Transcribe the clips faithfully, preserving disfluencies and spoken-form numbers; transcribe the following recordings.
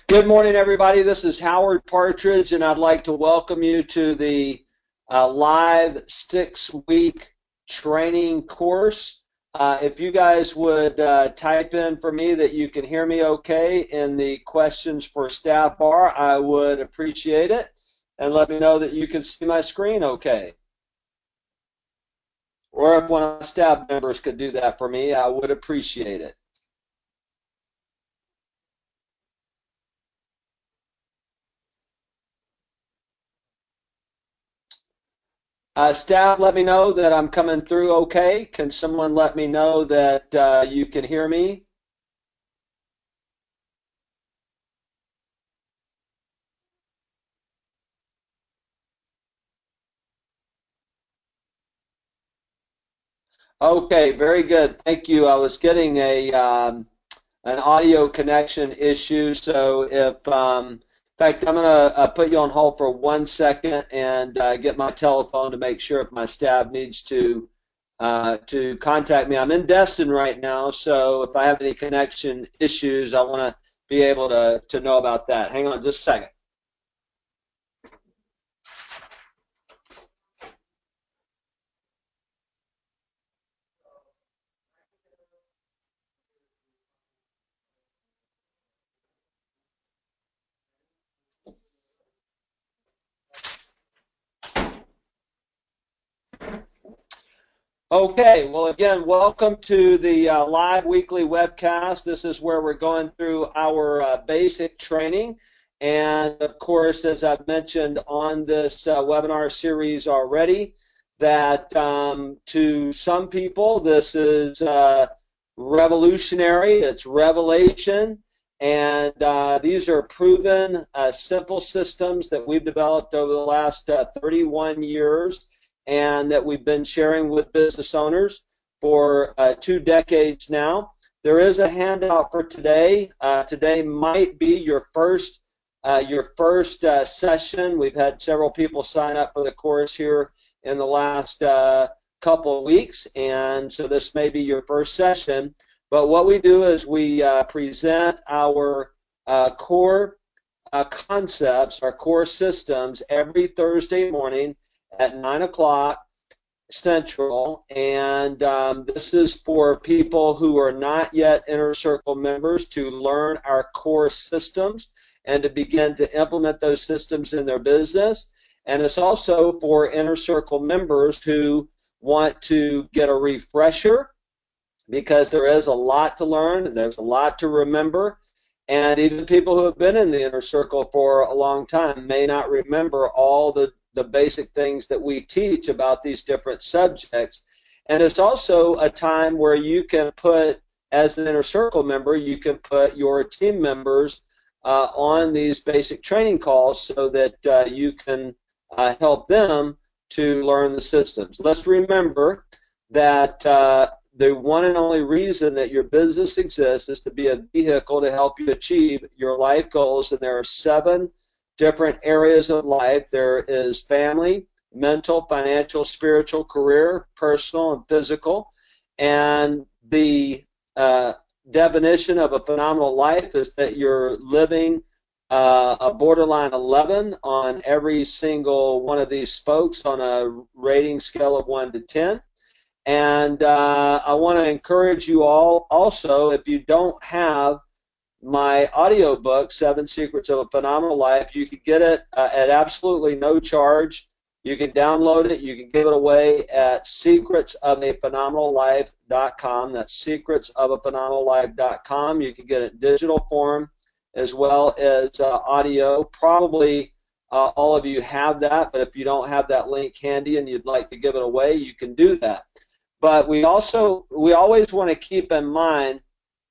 Good morning, everybody. This is Howard Partridge, and I'd like to welcome you to the uh, live six week training course. Uh, if you guys would uh, type in for me that you can hear me okay in the questions for staff bar, I would appreciate it. And let me know that you can see my screen okay. Or if one of my staff members could do that for me, I would appreciate it. Uh, staff, let me know that I'm coming through okay. Can someone let me know that uh, you can hear me? Okay, very good. Thank you. I was getting a um, an audio connection issue, so if um, in fact, I'm gonna uh, put you on hold for one second and uh, get my telephone to make sure if my staff needs to uh, to contact me. I'm in Destin right now, so if I have any connection issues, I want to be able to to know about that. Hang on just a second. Okay, well, again, welcome to the uh, live weekly webcast. This is where we're going through our uh, basic training. And of course, as I've mentioned on this uh, webinar series already, that um, to some people, this is uh, revolutionary, it's revelation. And uh, these are proven, uh, simple systems that we've developed over the last uh, thirty-one years and that we've been sharing with business owners for uh, two decades now. There is a handout for today. Uh, today might be your first uh, your first uh, session. We've had several people sign up for the course here in the last uh, couple of weeks, and so this may be your first session. But what we do is we uh, present our uh, core uh, concepts, our core systems every Thursday morning at nine o'clock Central. And um, this is for people who are not yet Inner Circle members to learn our core systems and to begin to implement those systems in their business. And it's also for Inner Circle members who want to get a refresher because there is a lot to learn and there's a lot to remember. And even people who have been in the inner circle for a long time may not remember all the, the basic things that we teach about these different subjects. And it's also a time where you can put, as an inner circle member, you can put your team members uh, on these basic training calls so that uh, you can uh, help them to learn the systems. Let's remember that uh, the one and only reason that your business exists is to be a vehicle to help you achieve your life goals. And there are seven different areas of life. There is family, mental, financial, spiritual, career, personal, and physical. And the uh, definition of a phenomenal life is that you're living uh, a borderline eleven on every single one of these spokes on a rating scale of one to ten. And uh, I want to encourage you all also, if you don't have my audiobook, Seven Secrets of a Phenomenal Life, you can get it uh, at absolutely no charge. You can download it. You can give it away at secrets of a phenomenal life dot com. That's secrets of a phenomenal life dot com. You can get it in digital form as well as uh, audio. Probably uh, all of you have that, but if you don't have that link handy and you'd like to give it away, you can do that. But we also, we always want to keep in mind,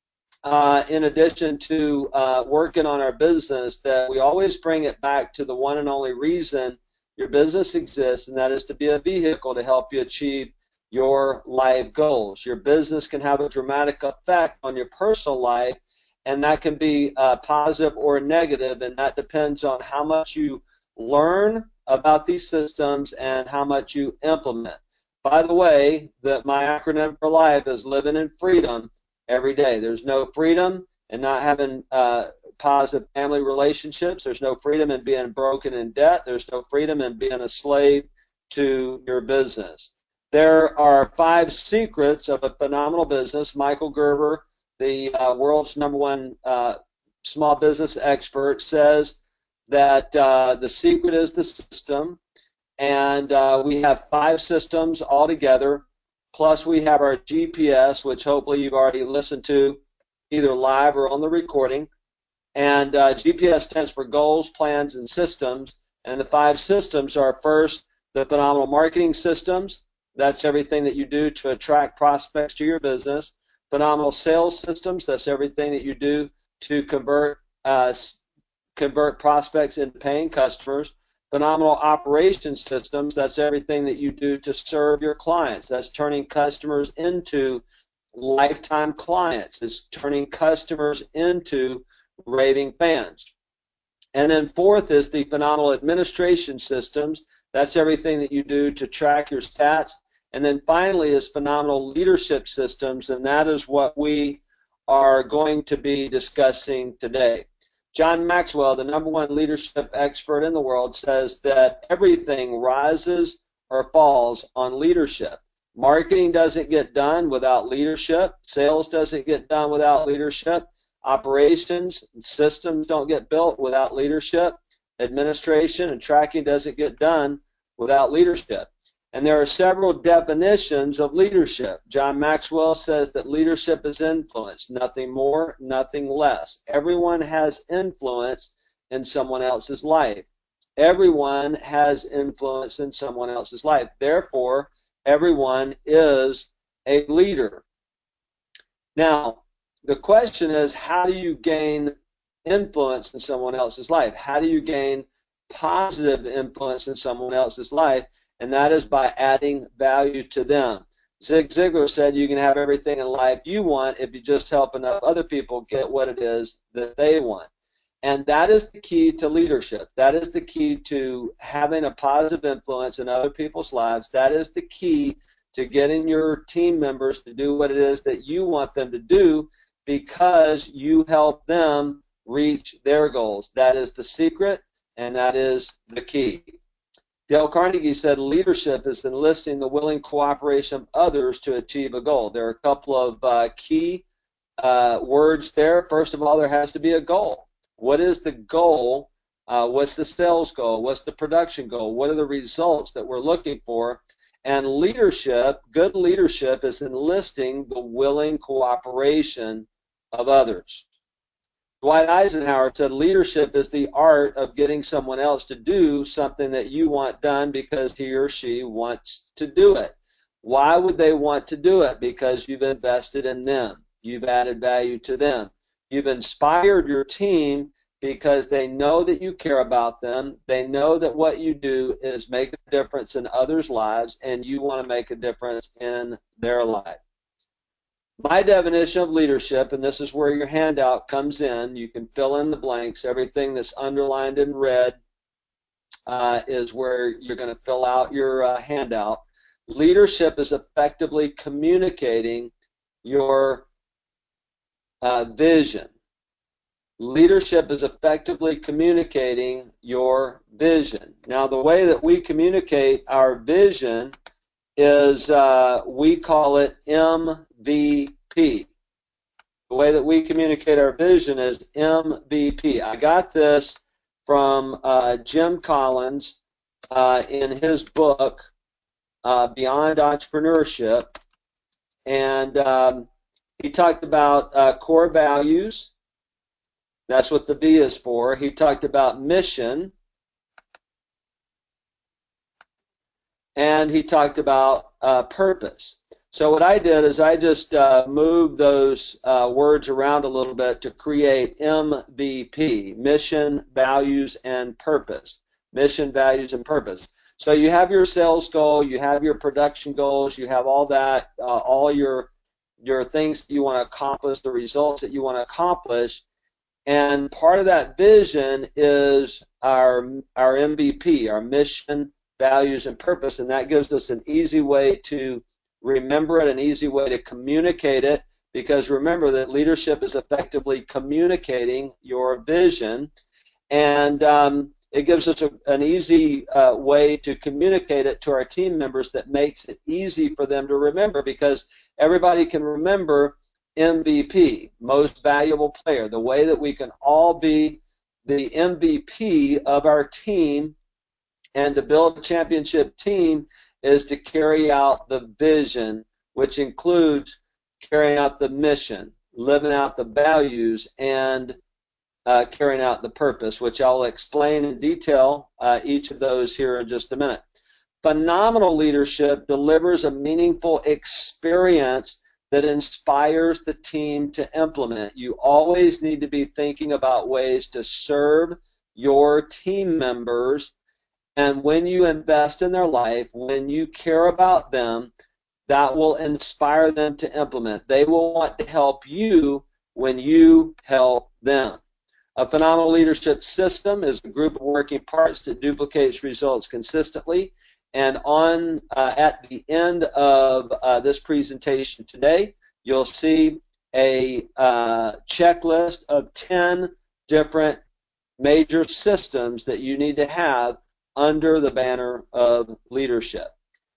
uh, in addition to uh, working on our business, that we always bring it back to the one and only reason your business exists, and that is to be a vehicle to help you achieve your life goals. Your business can have a dramatic effect on your personal life, and that can be uh, positive or negative, and that depends on how much you learn about these systems and how much you implement. By the way, that my acronym for life is living in freedom every day. There's no freedom in not having uh, positive family relationships. There's no freedom in being broken in debt. There's no freedom in being a slave to your business. There are five secrets of a phenomenal business. Michael Gerber, the uh, world's number one uh, small business expert, says that uh, the secret is the system. And uh, we have five systems altogether. Plus, we have our G P S, which hopefully you've already listened to either live or on the recording. And uh, G P S stands for goals, plans, and systems. And the five systems are, first, the phenomenal marketing systems. That's everything that you do to attract prospects to your business. Phenomenal sales systems. That's everything that you do to convert uh, convert prospects into paying customers. Phenomenal operation systems. That's everything that you do to serve your clients. That's turning customers into lifetime clients. It's turning customers into raving fans. And then fourth is the phenomenal administration systems. That's everything that you do to track your stats. And then finally is phenomenal leadership systems, and that is what we are going to be discussing today. John Maxwell, the number one leadership expert in the world, says that everything rises or falls on leadership. Marketing doesn't get done without leadership. Sales doesn't get done without leadership. Operations and systems don't get built without leadership. Administration and tracking doesn't get done without leadership. And there are several definitions of leadership. John Maxwell says that leadership is influence, nothing more, nothing less. Everyone has influence in someone else's life. Everyone has influence in someone else's life. Therefore, everyone is a leader. Now, the question is, how do you gain influence in someone else's life? How do you gain positive influence in someone else's life? And that is by adding value to them. Zig Ziglar said you can have everything in life you want if you just help enough other people get what it is that they want. And that is the key to leadership. That is the key to having a positive influence in other people's lives. That is the key to getting your team members to do what it is that you want them to do, because you help them reach their goals. That is the secret, and that is the key. Dale Carnegie said leadership is enlisting the willing cooperation of others to achieve a goal. There are a couple of uh, key uh, words there. First of all, there has to be a goal. What is the goal? Uh, what's the sales goal? What's the production goal? What are the results that we're looking for? And leadership, good leadership, is enlisting the willing cooperation of others. Dwight Eisenhower said leadership is the art of getting someone else to do something that you want done because he or she wants to do it. Why would they want to do it? Because you've invested in them. You've added value to them. You've inspired your team because they know that you care about them. They know that what you do is make a difference in others' lives, and you want to make a difference in their life. My definition of leadership, and this is where your handout comes in, you can fill in the blanks. Everything that's underlined in red uh, is where you're going to fill out your uh, handout. Leadership is effectively communicating your uh, vision. Leadership is effectively communicating your vision. Now, the way that we communicate our vision is uh, we call it M V P. The way that we communicate our vision is M V P. I got this from uh, Jim Collins uh, in his book, uh, Beyond Entrepreneurship, and um, he talked about uh, core values. That's what the V is for. He talked about mission, and he talked about uh, purpose. So what I did is I just uh, moved those uh, words around a little bit to create M V P, mission, values, and purpose. Mission, values, and purpose. So you have your sales goal, you have your production goals, you have all that, uh, all your your things that you want to accomplish, the results that you want to accomplish, and part of that vision is our our M V P, our mission, values, and purpose, and that gives us an easy way to remember it, an easy way to communicate it, because remember that leadership is effectively communicating your vision, and um, it gives us a, an easy uh, way to communicate it to our team members that makes it easy for them to remember, because everybody can remember M V P, most valuable player. The way that we can all be the M V P of our team and to build a championship team is to carry out the vision, which includes carrying out the mission, living out the values, and uh, carrying out the purpose, which I'll explain in detail uh, each of those here in just a minute. Phenomenal leadership delivers a meaningful experience that inspires the team to implement. You always need to be thinking about ways to serve your team members, and when you invest in their life, when you care about them, that will inspire them to implement. They will want to help you when you help them. A phenomenal leadership system is a group of working parts that duplicates results consistently. And on uh, at the end of uh, this presentation today, you'll see a uh, checklist of ten different major systems that you need to have under the banner of leadership.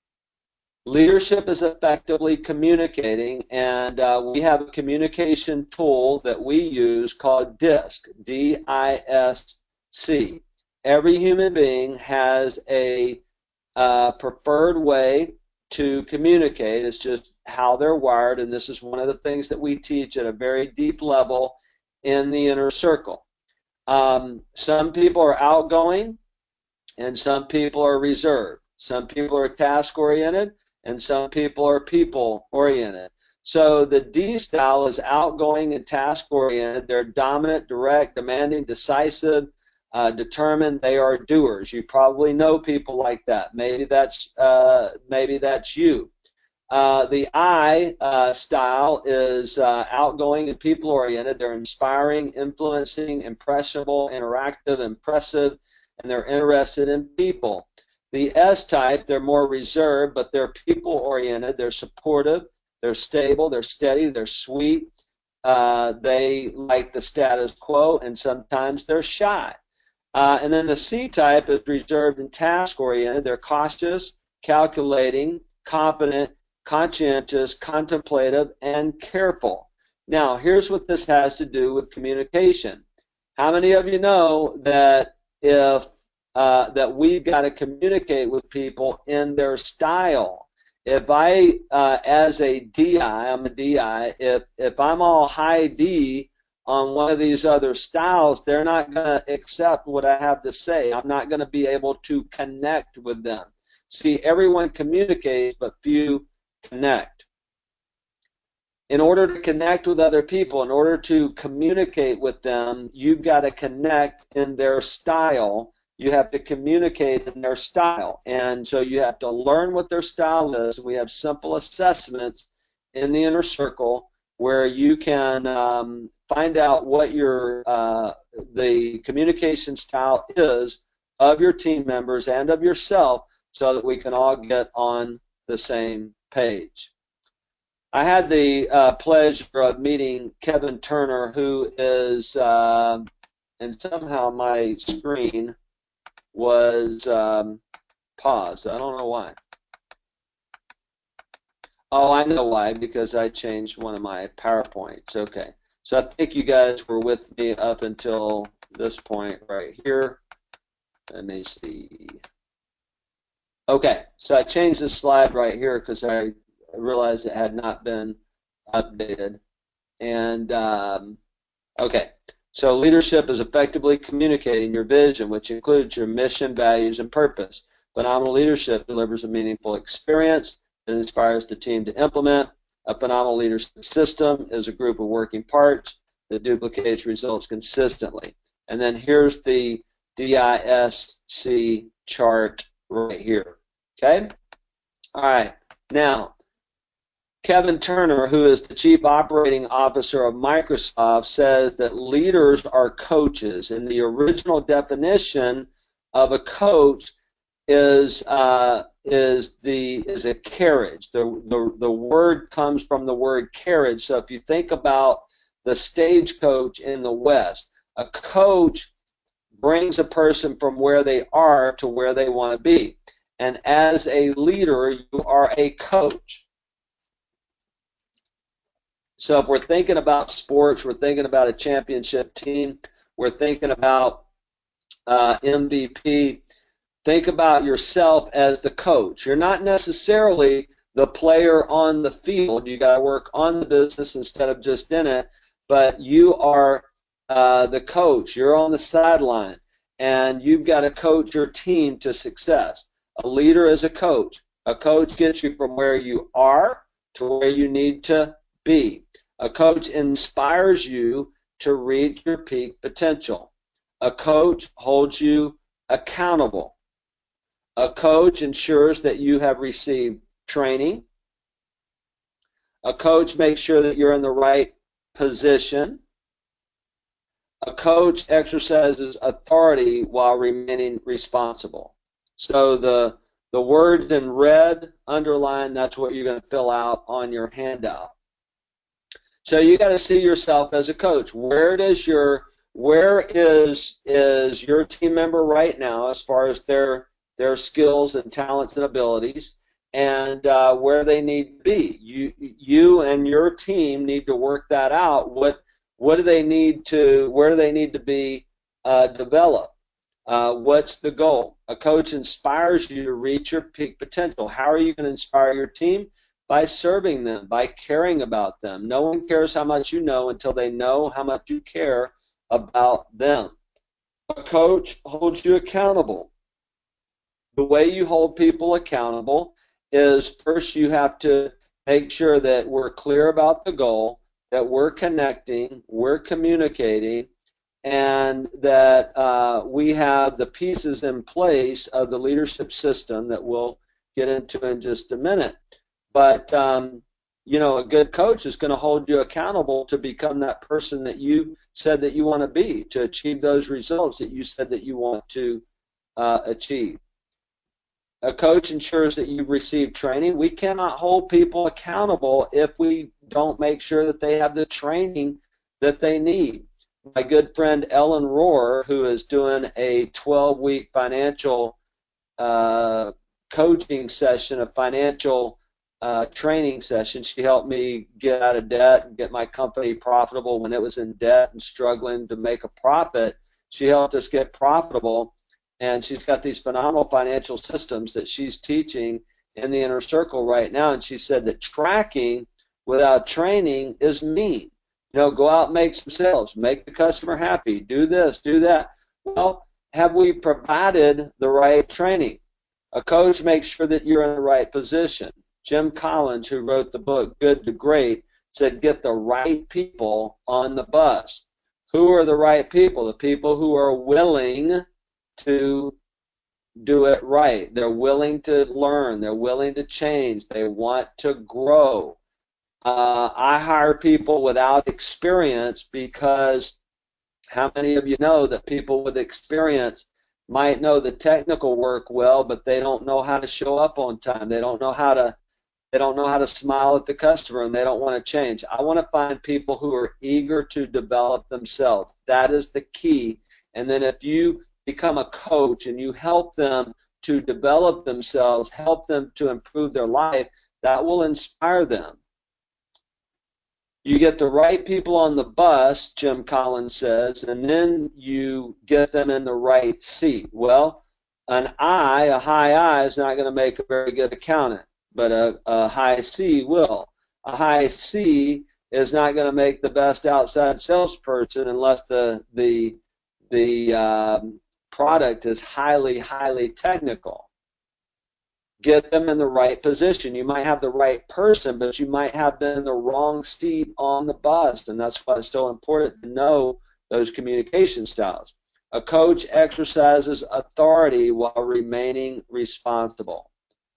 Leadership is effectively communicating, and uh, we have a communication tool that we use called DISC, D I S C. Every human being has a uh, preferred way to communicate. It's just how they're wired, and this is one of the things that we teach at a very deep level in the inner circle. Um, some people are outgoing, and some people are reserved. Some people are task-oriented, and some people are people-oriented. So the D style is outgoing and task-oriented. They're dominant, direct, demanding, decisive, uh, determined. They are doers. You probably know people like that. Maybe that's uh, maybe that's you. Uh, the I uh, style is uh, outgoing and people-oriented. They're inspiring, influencing, impressionable, interactive, impressive, and they're interested in people. The S type, they're more reserved, but they're people-oriented. They're supportive, they're stable, they're steady, they're sweet. Uh, they like the status quo, and sometimes they're shy. Uh, and then the C type is reserved and task-oriented. They're cautious, calculating, competent, conscientious, contemplative, and careful. Now, here's what this has to do with communication. How many of you know that if uh, that we've got to communicate with people in their style? If I, uh, as a D I, I'm a D I, if, if I'm all high D on one of these other styles, they're not going to accept what I have to say. I'm not going to be able to connect with them. See, everyone communicates, but few connect. In order to connect with other people, in order to communicate with them, you've got to connect in their style. You have to communicate in their style. And so you have to learn what their style is. We have simple assessments in the inner circle where you can um, find out what your uh, the communication style is of your team members and of yourself, so that we can all get on the same page. I had the uh, pleasure of meeting Kevin Turner, who is, uh, and somehow my screen was um, paused. I don't know why. Oh, I know why, because I changed one of my PowerPoints. Okay. So I think you guys were with me up until this point right here. Let me see. Okay, so I changed the slide right here because I realized it had not been updated. And um, okay, so leadership is effectively communicating your vision, which includes your mission, values, and purpose. Phenomenal leadership delivers a meaningful experience that inspires the team to implement. A phenomenal leadership system is a group of working parts that duplicates results consistently. And then here's the D I S C chart right here. Okay? All right. Now, Kevin Turner, who is the Chief Operating Officer of Microsoft, says that leaders are coaches. And the original definition of a coach is uh, is the is a carriage. The, the the word comes from the word carriage. So if you think about the stagecoach in the West, a coach brings a person from where they are to where they want to be. And as a leader, you are a coach. So if we're thinking about sports, we're thinking about a championship team, we're thinking about uh, M V P, think about yourself as the coach. You're not necessarily the player on the field. You got to work on the business instead of just in it, but you are uh, the coach. You're on the sideline, and you've got to coach your team to success. A leader is a coach. A coach gets you from where you are to where you need to be. A coach inspires you to reach your peak potential. A coach holds you accountable. A coach ensures that you have received training. A coach makes sure that you're in the right position. A coach exercises authority while remaining responsible. So the the words in red, underline, that's what you're going to fill out on your handout. So you got to see yourself as a coach. Where does your where is is your team member right now as far as their their skills and talents and abilities, and uh, where they need to be? You you and your team need to work that out. What what do they need to? Where do they need to be uh, developed? Uh, what's the goal? A coach inspires you to reach your peak potential. How are you going to inspire your team? By serving them, by caring about them. No one cares how much you know until they know how much you care about them. A coach holds you accountable. The way you hold people accountable is first you have to make sure that we're clear about the goal, that we're connecting, we're communicating, and that uh, we have the pieces in place of the leadership system that we'll get into in just a minute. But, um, you know, a good coach is going to hold you accountable to become that person that you said that you want to be, to achieve those results that you said that you want to uh, achieve. A coach ensures that you've received training. We cannot hold people accountable if we don't make sure that they have the training that they need. My good friend Ellen Rohr, who is doing a twelve-week financial uh, coaching session, a financial uh, training session. She helped me get out of debt and get my company profitable when it was in debt and struggling to make a profit. She helped us get profitable, and she's got these phenomenal financial systems that she's teaching in the inner circle right now. And she said that tracking without training is mean. You know, go out and make some sales, make the customer happy, do this, do that. Well, have we provided the right training? A coach makes sure that you're in the right position. Jim Collins, who wrote the book Good to Great, said get the right people on the bus. Who are the right people? The people who are willing to do it right. They're willing to learn. They're willing to change. They want to grow. Uh, I hire people without experience because how many of you know that people with experience might know the technical work well, but they don't know how to show up on time. They don't know how to they don't know how to smile at the customer, and they don't want to change. I want to find people who are eager to develop themselves. That is the key. And then if you become a coach and you help them to develop themselves, help them to improve their life, that will inspire them. You get the right people on the bus, Jim Collins says, and then you get them in the right seat. Well, an I, a high I, is not going to make a very good accountant, but a, a high C will. A high C is not going to make the best outside salesperson unless the the the um, product is highly, highly technical. Get them in the right position. You might have the right person, but you might have them in the wrong seat on the bus, and that's why it's so important to know those communication styles. A coach exercises authority while remaining responsible.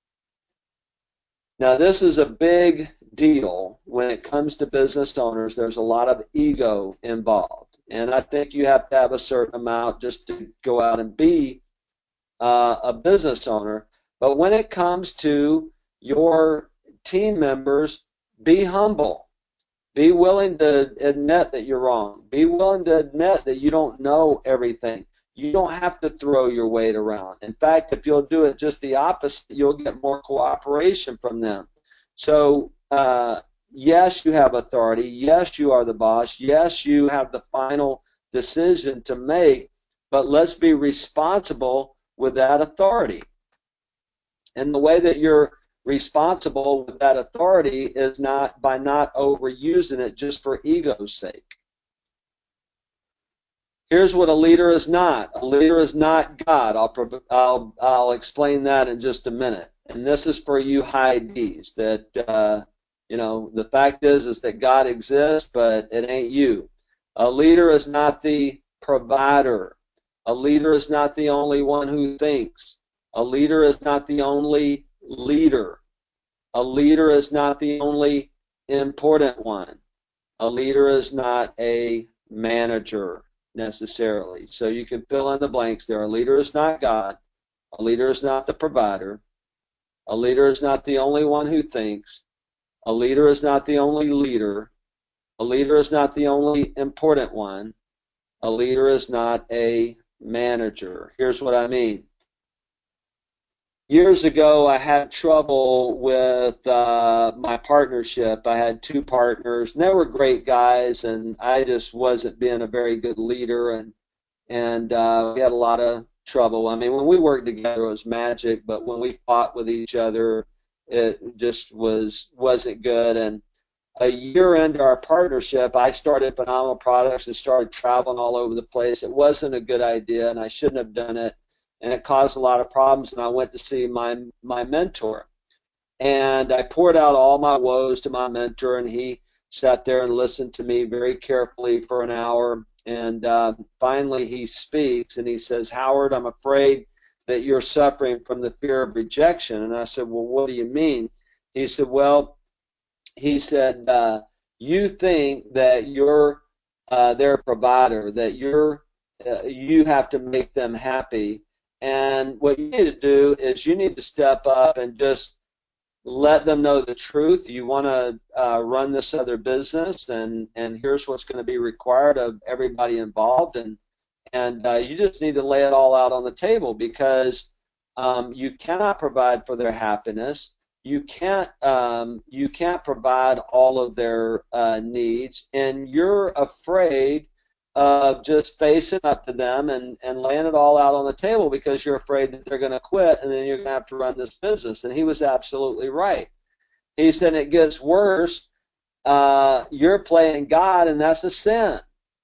Now, this is a big deal when it comes to business owners. There's a lot of ego involved, and I think you have to have a certain amount just to go out and be uh, a business owner. But when it comes to your team members, be humble. Be willing to admit that you're wrong. Be willing to admit that you don't know everything. You don't have to throw your weight around. In fact, if you'll do it just the opposite, you'll get more cooperation from them. So, uh, yes, you have authority. Yes, you are the boss. Yes, you have the final decision to make, but let's be responsible with that authority. And the way that you're responsible with that authority is not by not overusing it just for ego's sake. Here's what a leader is not. A leader is not God. I'll, I'll, I'll explain that in just a minute. And this is for you high D's that, uh, you know, the fact is, is that God exists, but it ain't you. A leader is not the provider. A leader is not the only one who thinks. A leader is not the only leader. A leader is not the only important one. A leader is not a manager necessarily. So you can fill in the blanks there. A leader is not God. A leader is not the provider. A leader is not the only one who thinks. A leader is not the only leader. A leader is not the only important one. A leader is not a manager. Here's what I mean. Years ago, I had trouble with uh, my partnership. I had two partners, and they were great guys, and I just wasn't being a very good leader, and and uh, we had a lot of trouble. I mean, when we worked together, it was magic, but when we fought with each other, it just was wasn't good. And a year into our partnership, I started Phenomenal Products and started traveling all over the place. It wasn't a good idea, and I shouldn't have done it, and it caused a lot of problems. And I went to see my my mentor, and I poured out all my woes to my mentor, and he sat there and listened to me very carefully for an hour. And uh, finally, he speaks, and he says, "Howard, I'm afraid that you're suffering from the fear of rejection." And I said, "Well, what do you mean?" He said, "Well," he said, uh, you think that you're uh, their provider, that you're uh, you have to make them happy, and what you need to do is you need to step up and just let them know the truth. You want to uh, run this other business, and and here's what's going to be required of everybody involved, and and uh, you just need to lay it all out on the table, because um, you cannot provide for their happiness. You can't um, you can't provide all of their uh, needs, and you're afraid of just facing up to them and, and laying it all out on the table because you're afraid that they're going to quit and then you're going to have to run this business. And he was absolutely right. He said it gets worse. Uh, you're playing God, and that's a sin.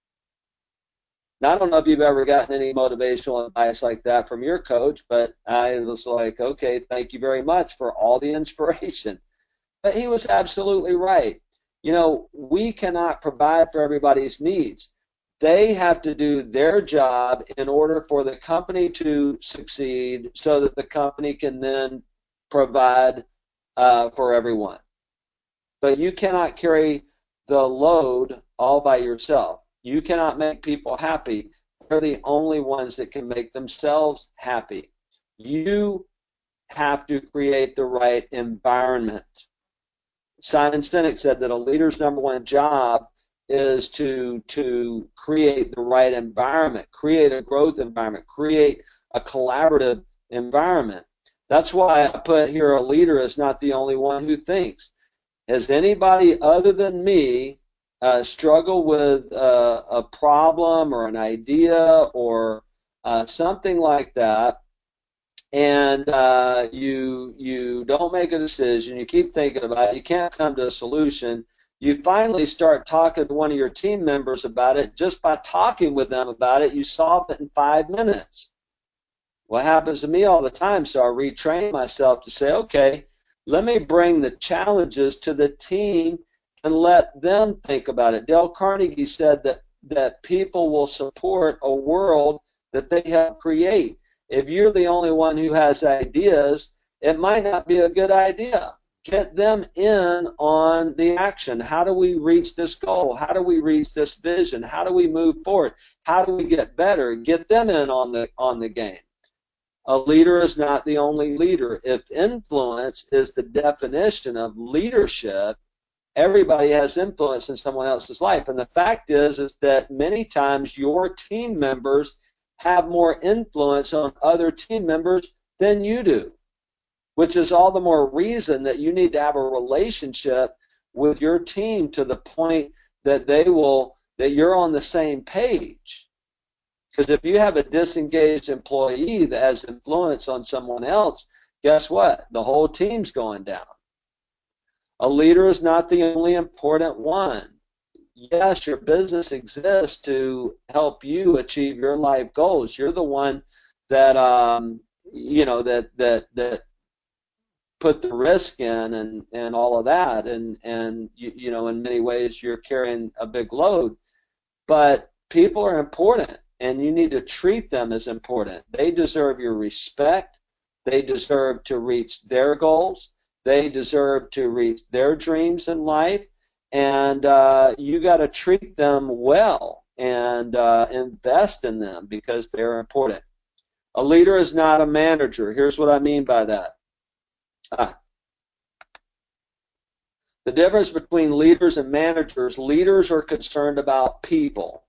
Now, I don't know if you've ever gotten any motivational advice like that from your coach, but I was like, okay, thank you very much for all the inspiration. But he was absolutely right. You know, we cannot provide for everybody's needs. They have to do their job in order for the company to succeed so that the company can then provide uh, for everyone. But you cannot carry the load all by yourself. You cannot make people happy. They're the only ones that can make themselves happy. You have to create the right environment. Simon Sinek said that a leader's number one job is to to create the right environment, create a growth environment, create a collaborative environment. That's why I put here a leader is not the only one who thinks. Has anybody other than me uh, struggled with uh, a problem or an idea or uh, something like that, and uh, you you don't make a decision, you keep thinking about it, you can't come to a solution, you finally start talking to one of your team members about it. Just by talking with them about it, you solve it in five minutes. What happens to me all the time, so I retrain myself to say, okay, let me bring the challenges to the team and let them think about it. Dale Carnegie said that, that people will support a world that they help create. If you're the only one who has ideas, it might not be a good idea. Get them in on the action. How do we reach this goal? How do we reach this vision? How do we move forward? How do we get better? Get them in on the on the game. A leader is not the only leader. If influence is the definition of leadership, everybody has influence in someone else's life. And the fact is, is that many times your team members have more influence on other team members than you do, which is all the more reason that you need to have a relationship with your team to the point that they will, that you're on the same page. Because if you have a disengaged employee that has influence on someone else, guess what? The whole team's going down. A leader is not the only important one. Yes, your business exists to help you achieve your life goals. You're the one that um, you know that that that put the risk in and and all of that, and and you, you know in many ways you're carrying a big load. But people are important, and you need to treat them as important. They deserve your respect. They deserve to reach their goals. They deserve to reach their dreams in life, and uh, you got to treat them well and uh, invest in them because they're important. A leader is not a manager. Here's what I mean by that. Ah. The difference between leaders and managers: leaders are concerned about people.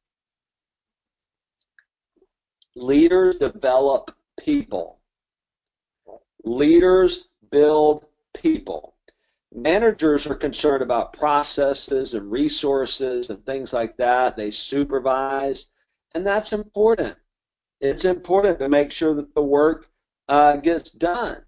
Leaders develop people. Leaders build people. Managers are concerned about processes and resources and things like that. They supervise, and that's important. It's important to make sure that the work uh, gets done.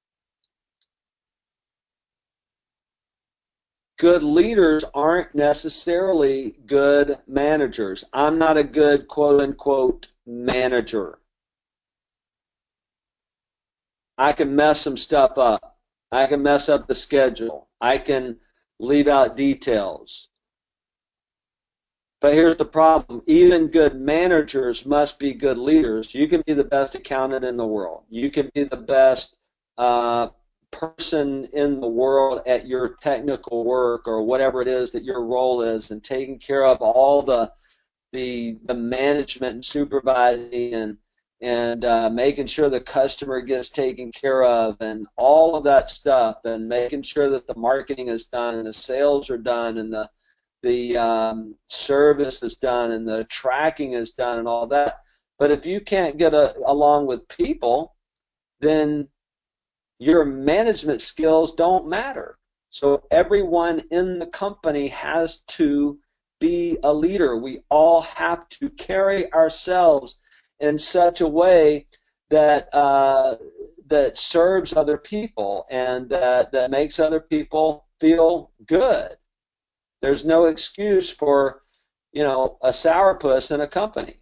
Good leaders aren't necessarily good managers. I'm not a good quote-unquote manager. I can mess some stuff up. I can mess up the schedule. I can leave out details. But here's the problem. Even good managers must be good leaders. You can be the best accountant in the world. You can be the best uh, person in the world at your technical work or whatever it is that your role is, and taking care of all the the, the management and supervising and and uh, making sure the customer gets taken care of and all of that stuff, and making sure that the marketing is done and the sales are done and the the um, service is done and the tracking is done and all that. But if you can't get a, along with people, then your management skills don't matter. So everyone in the company has to be a leader. We all have to carry ourselves in such a way that uh, that serves other people and that, that makes other people feel good. There's no excuse for, you know, a sourpuss in a company.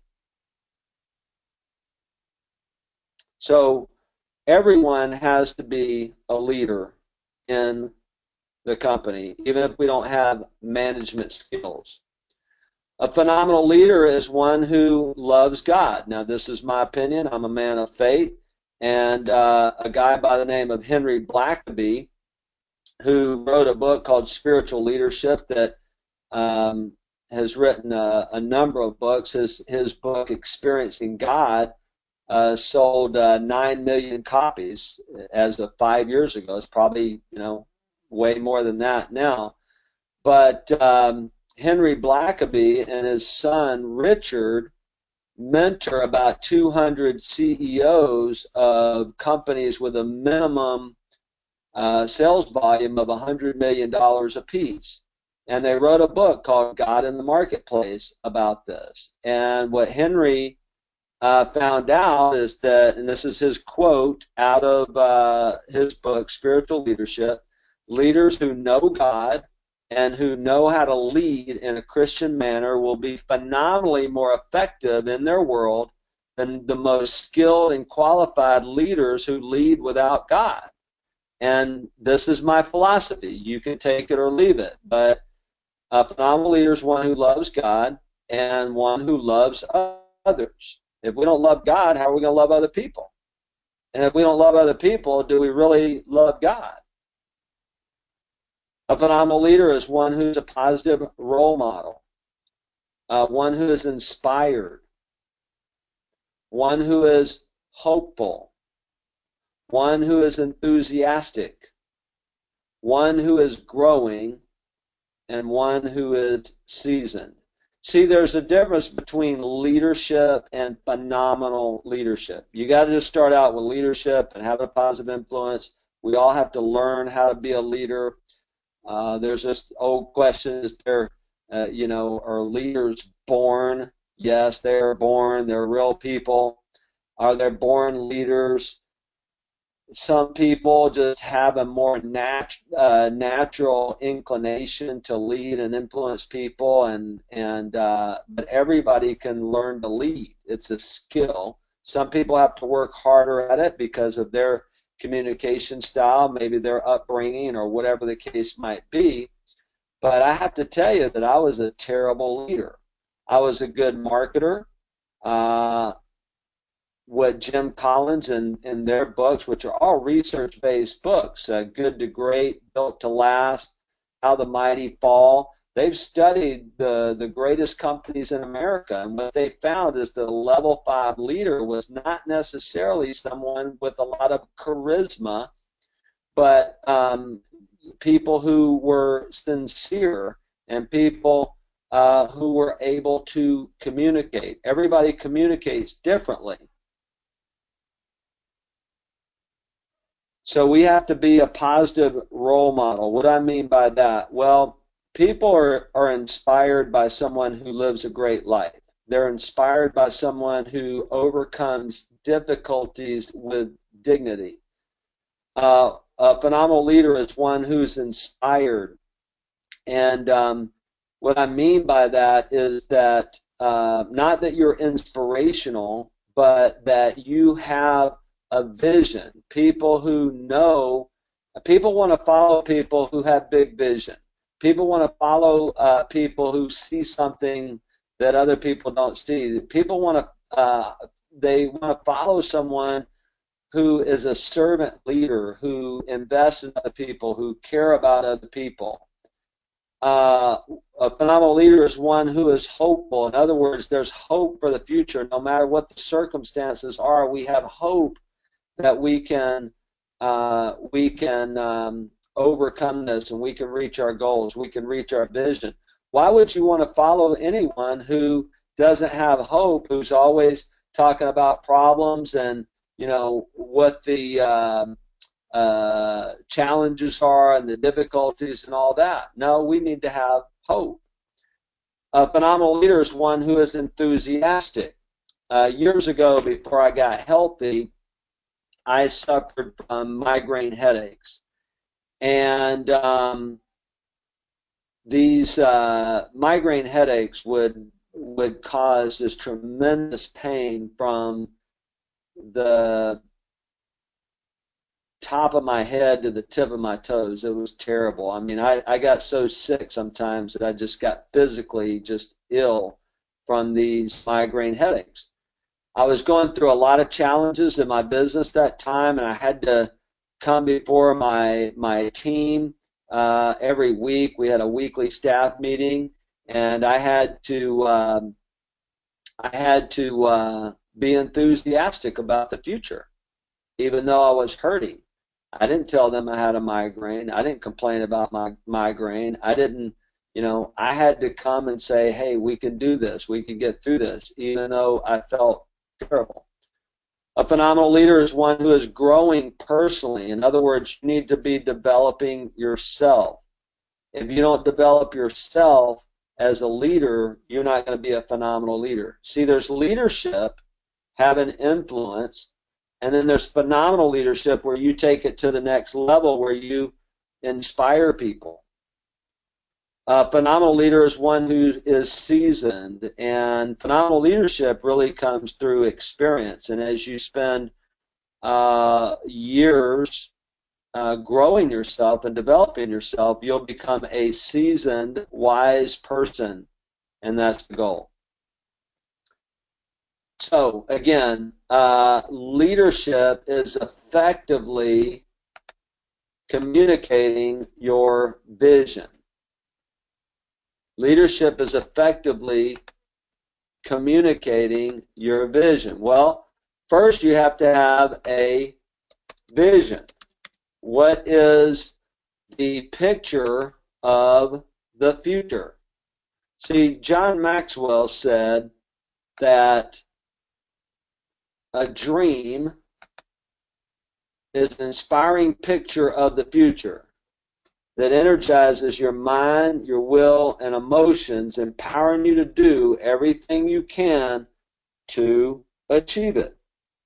So everyone has to be a leader in the company, even if we don't have management skills. A phenomenal leader is one who loves God. Now, this is my opinion. I'm a man of faith. And uh, a guy by the name of Henry Blackaby, who wrote a book called Spiritual Leadership, that um, has written a, a number of books. His, his book, Experiencing God, uh, sold uh, nine million copies as of five years ago. It's probably, you know, way more than that now. But um, Henry Blackaby and his son, Richard, mentor about two hundred C E Os of companies with a minimum uh, sales volume of one hundred million dollars apiece. And they wrote a book called God in the Marketplace about this. And what Henry uh, found out is that, and this is his quote out of uh, his book, Spiritual Leadership: leaders who know God and who know how to lead in a Christian manner will be phenomenally more effective in their world than the most skilled and qualified leaders who lead without God. And this is my philosophy. You can take it or leave it. But a phenomenal leader is one who loves God and one who loves others. If we don't love God, how are we going to love other people? And if we don't love other people, do we really love God? A phenomenal leader is one who's a positive role model, uh, one who is inspired, one who is hopeful, one who is enthusiastic, one who is growing, and one who is seasoned. See, there's a difference between leadership and phenomenal leadership. You got to just start out with leadership and have a positive influence. We all have to learn how to be a leader. Uh, there's this old question: is there, uh, you know, are leaders born? Yes, they are born. They're real people. Are there born leaders? Some people just have a more nat- uh, natural inclination to lead and influence people, and and uh, but everybody can learn to lead. It's a skill. Some people have to work harder at it because of their communication style, maybe their upbringing, or whatever the case might be. But I have to tell you that I was a terrible leader. I was a good marketer. Uh, what Jim Collins and in their books, which are all research-based books, uh, Good to Great, Built to Last, How the Mighty Fall. They've studied the, the greatest companies in America, and what they found is the level five leader was not necessarily someone with a lot of charisma, but um, people who were sincere and people uh, who were able to communicate. Everybody communicates differently. So we have to be a positive role model. What do I mean by that? Well, people are, are inspired by someone who lives a great life. They're inspired by someone who overcomes difficulties with dignity. Uh, a phenomenal leader is one who's inspired. And um, what I mean by that is that uh, not that you're inspirational, but that you have a vision. People who know, people want to follow people who have big vision. People want to follow uh, people who see something that other people don't see. People want to, uh, they want to follow someone who is a servant leader, who invests in other people, who care about other people. Uh, a phenomenal leader is one who is hopeful. In other words, there's hope for the future. No matter what the circumstances are, we have hope that we can uh, we can um, overcome this, and we can reach our goals. We can reach our vision. Why would you want to follow anyone who doesn't have hope, who's always talking about problems and, you know, what the um, uh, challenges are and the difficulties and all that? No, we need to have hope. A phenomenal leader is one who is enthusiastic. Uh, years ago, before I got healthy, I suffered from migraine headaches. And um, these uh, migraine headaches would would cause this tremendous pain from the top of my head to the tip of my toes. It was terrible. I mean, I, I got so sick sometimes that I just got physically just ill from these migraine headaches. I was going through a lot of challenges in my business that time, and I had to come before my my team uh, every week. We had a weekly staff meeting, and I had to um, I had to uh, be enthusiastic about the future, even though I was hurting. I didn't tell them I had a migraine. I didn't complain about my migraine. I didn't, you know, I had to come and say, hey, we can do this. We can get through this, even though I felt terrible. A phenomenal leader is one who is growing personally. In other words, you need to be developing yourself. If you don't develop yourself as a leader, you're not going to be a phenomenal leader. See, there's leadership, having influence, and then there's phenomenal leadership where you take it to the next level, where you inspire people. A phenomenal leader is one who is seasoned, and phenomenal leadership really comes through experience. And as you spend uh, years uh, growing yourself and developing yourself, you'll become a seasoned, wise person, and that's the goal. So again, uh, leadership is effectively communicating your vision. Leadership is effectively communicating your vision. Well, first you have to have a vision. What is the picture of the future? See, John Maxwell said that a dream is an inspiring picture of the future that energizes your mind, your will, and emotions, empowering you to do everything you can to achieve it.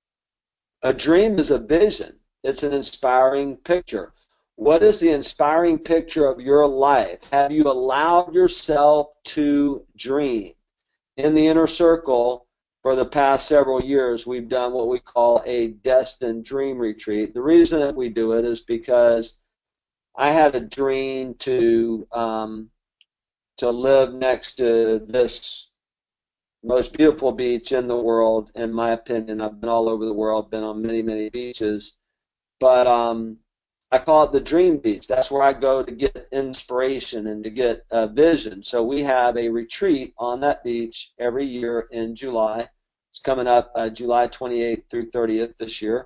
A dream is a vision. It's an inspiring picture. What is the inspiring picture of your life? Have you allowed yourself to dream? In the inner circle, for the past several years, we've done what we call a destined dream retreat. The reason that we do it is because I had a dream to um, to live next to this most beautiful beach in the world, in my opinion. I've been all over the world, been on many, many beaches, but um, I call it the Dream Beach. That's where I go to get inspiration and to get a vision. So we have a retreat on that beach every year in July. It's coming up uh, July twenty-eighth through thirtieth this year.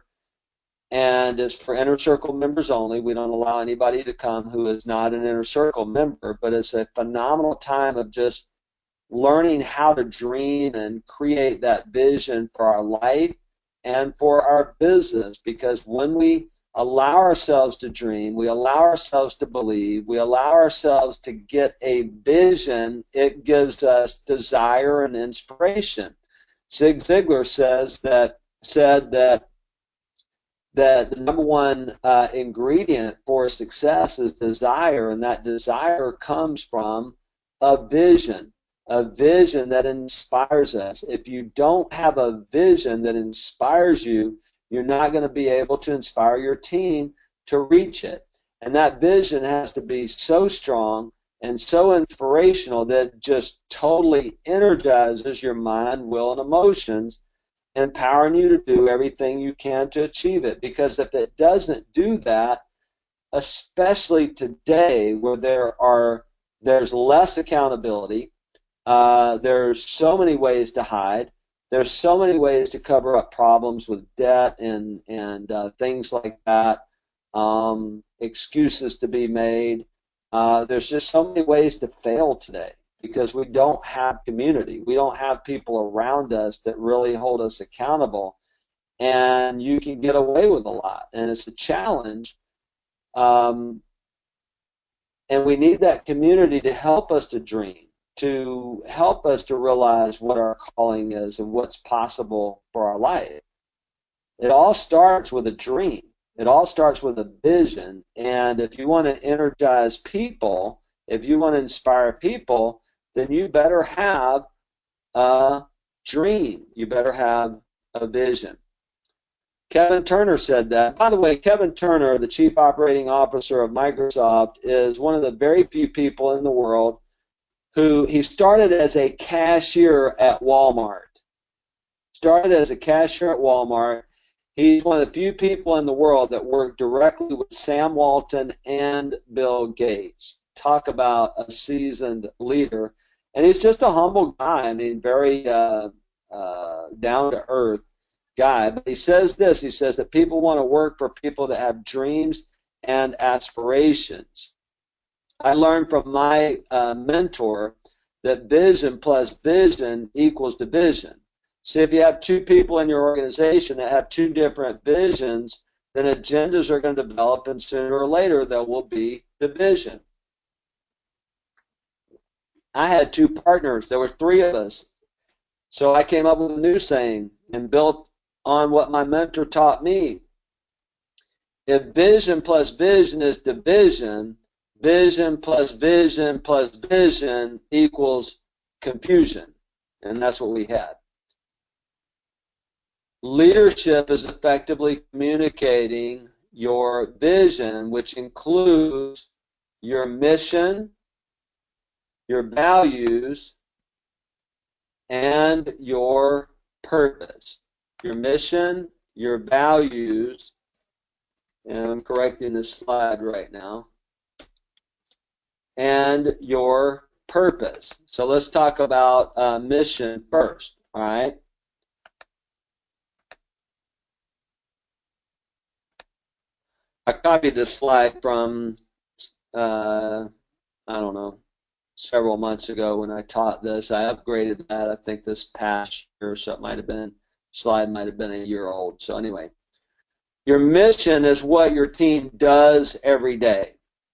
And it's for Inner Circle members only. We don't allow anybody to come who is not an Inner Circle member, but it's a phenomenal time of just learning how to dream and create that vision for our life and for our business. Because when we allow ourselves to dream, we allow ourselves to believe, we allow ourselves to get a vision, it gives us desire and inspiration. Zig Ziglar says that said that that the number one uh, ingredient for success is desire, and that desire comes from a vision, a vision that inspires us. If you don't have a vision that inspires you, you're not going to be able to inspire your team to reach it. And that vision has to be so strong and so inspirational that it just totally energizes your mind, will, and emotions, empowering you to do everything you can to achieve it. Because if it doesn't do that, especially today where there are there's less accountability, uh, there's so many ways to hide, there's so many ways to cover up problems with debt and and uh, things like that, um, excuses to be made. Uh, there's just so many ways to fail today because we don't have community. We don't have people around us that really hold us accountable, and you can get away with a lot. And it's a challenge, um, and we need that community to help us to dream, to help us to realize what our calling is and what's possible for our life. It all starts with a dream. It all starts with a vision. And if you want to energize people, if you want to inspire people, then you better have a dream. You better have a vision. Kevin Turner said that. By the way, Kevin Turner, the Chief Operating Officer of Microsoft, is one of the very few people in the world who he started as a cashier at Walmart. Started as a cashier at Walmart. He's one of the few people in the world that worked directly with Sam Walton and Bill Gates. Talk about a seasoned leader. And he's just a humble guy. I mean, very uh, uh, down to earth guy. But he says this, he says that people want to work for people that have dreams and aspirations. I learned from my uh, mentor that vision plus vision equals division. So if you have two people in your organization that have two different visions, then agendas are going to develop, and sooner or later there will be division. I had two partners. There were three of us. So I came up with a new saying and built on what my mentor taught me. If vision plus vision is division, vision plus vision plus vision equals confusion. And that's what we had. Leadership is effectively communicating your vision, which includes your mission, your values, and your purpose. Your mission, your values, and I'm correcting this slide right now, and your purpose. So let's talk about uh, mission first, all right? I copied this slide from, uh, I don't know, several months ago when I taught this. I upgraded that. I think this past year, so it might have been, slide might have been a year old. So anyway, your mission is what your team does every day.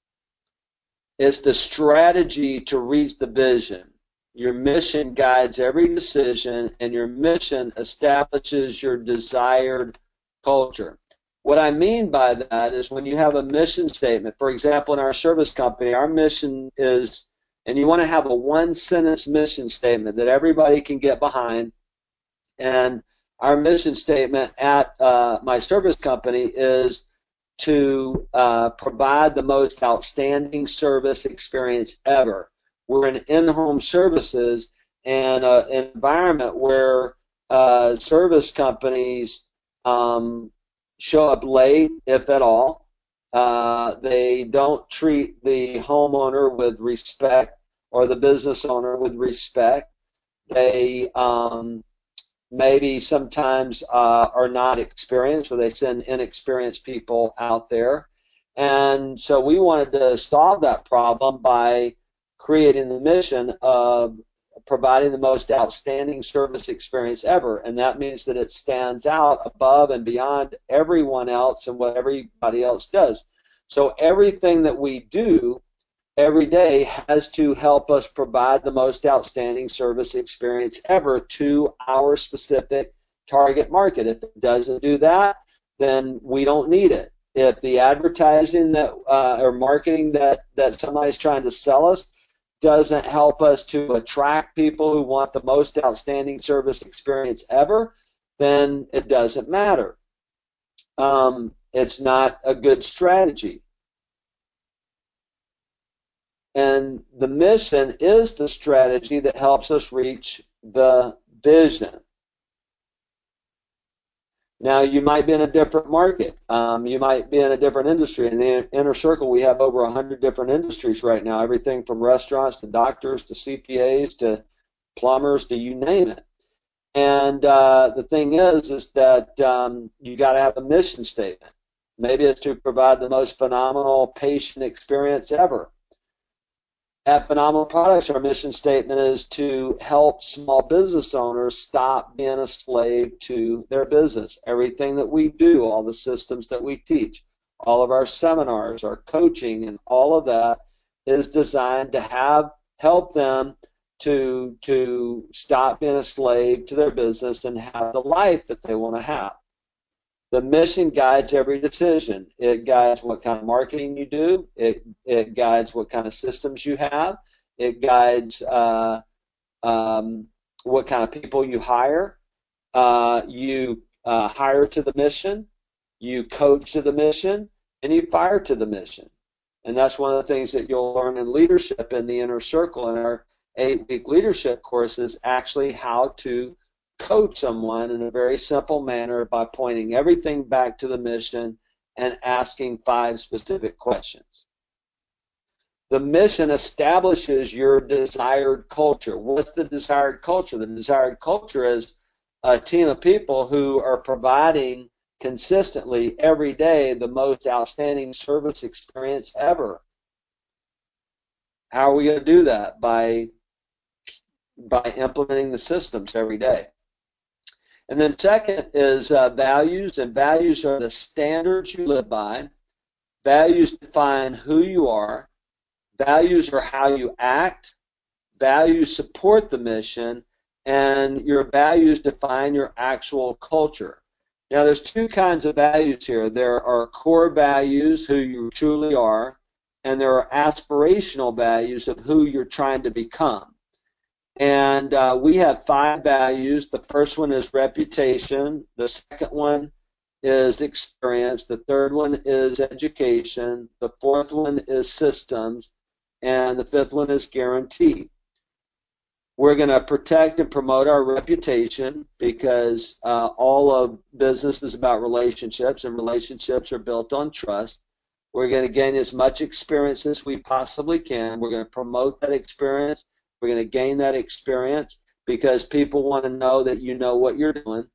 It's the strategy to reach the vision. Your mission guides every decision, and your mission establishes your desired culture. What I mean by that is when you have a mission statement, for example, in our service company, our mission is, and you want to have a one-sentence mission statement that everybody can get behind. And our mission statement at uh, my service company is to uh, provide the most outstanding service experience ever. We're in in-home services and uh, an environment where uh, service companies um, show up late, if at all. Uh, they don't treat the homeowner with respect or the business owner with respect. They um, maybe sometimes uh, are not experienced, or they send inexperienced people out there. And so we wanted to solve that problem by creating the mission of providing the most outstanding service experience ever. And that means that it stands out above and beyond everyone else and what everybody else does. So everything that we do every day has to help us provide the most outstanding service experience ever to our specific target market. If it doesn't do that, then we don't need it. If the advertising that uh, or marketing that, that somebody's trying to sell us doesn't help us to attract people who want the most outstanding service experience ever, then it doesn't matter. Um, it's not a good strategy. And the mission is the strategy that helps us reach the vision. Now, you might be in a different market. Um, you might be in a different industry. In the inner circle, we have over one hundred different industries right now, everything from restaurants to doctors to C P As to plumbers to you name it. And uh, the thing is, is that um, you got to have a mission statement. Maybe it's to provide the most phenomenal patient experience ever. At Phenomenal Products, our mission statement is to help small business owners stop being a slave to their business. Everything that we do, all the systems that we teach, all of our seminars, our coaching, and all of that is designed to have help them to, to stop being a slave to their business and have the life that they want to have. The mission guides every decision. It guides what kind of marketing you do. It, it guides what kind of systems you have. It guides uh, um, what kind of people you hire. Uh, you uh, hire to the mission, you coach to the mission, and you fire to the mission. And that's one of the things that you'll learn in leadership in the inner circle in our eight-week leadership course is actually how to coach someone in a very simple manner by pointing everything back to the mission and asking five specific questions. The mission establishes your desired culture. What's the desired culture? The desired culture is a team of people who are providing consistently every day the most outstanding service experience ever. How are we going to do that? By, by implementing the systems every day. And then second is uh, values, and values are the standards you live by. Values define who you are. Values are how you act. Values support the mission, and your values define your actual culture. Now, there's two kinds of values here. There are core values, who you truly are, and there are aspirational values of who you're trying to become. And uh, we have five values. The first one is reputation. The second one is experience. The third one is education. The fourth one is systems. And the fifth one is guarantee. We're going to protect and promote our reputation because uh, all of business is about relationships, and relationships are built on trust. We're going to gain as much experience as we possibly can. We're going to promote that experience. We're going to gain that experience because people want to know that you know what you're doing.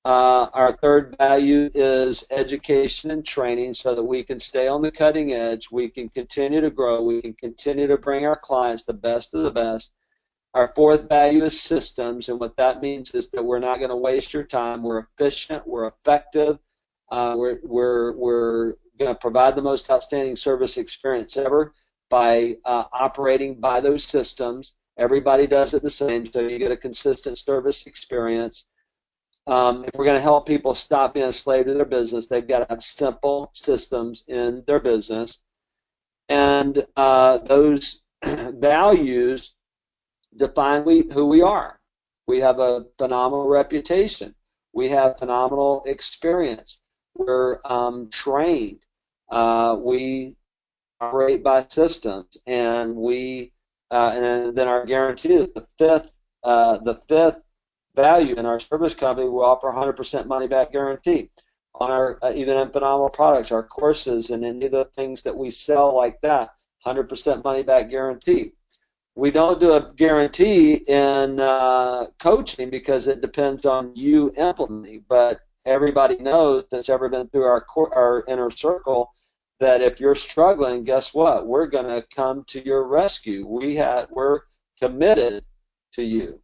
Uh, our third value is education and training so that we can stay on the cutting edge. We can continue to grow. We can continue to bring our clients the best of the best. Our fourth value is systems, and what that means is that we're not going to waste your time. We're efficient. We're effective. Uh, we're we're we're going to provide the most outstanding service experience ever by uh, operating by those systems. Everybody does it the same, so you get a consistent service experience. Um, if we're going to help people stop being a slave to their business, they've got to have simple systems in their business. And uh, those values define we, who we are. We have a phenomenal reputation. We have phenomenal experience. We're um, trained. Uh, we operate by systems, and we uh, and then our guarantee is the fifth. Uh, the fifth value in our service company. We offer one hundred percent money back guarantee on our uh, even in phenomenal products, our courses, and any of the things that we sell like that. one hundred percent money back guarantee. We don't do a guarantee in uh, coaching because it depends on you implementing. But everybody knows that's ever been through our our inner circle that if you're struggling, guess what? We're going to come to your rescue. We have we're committed to you.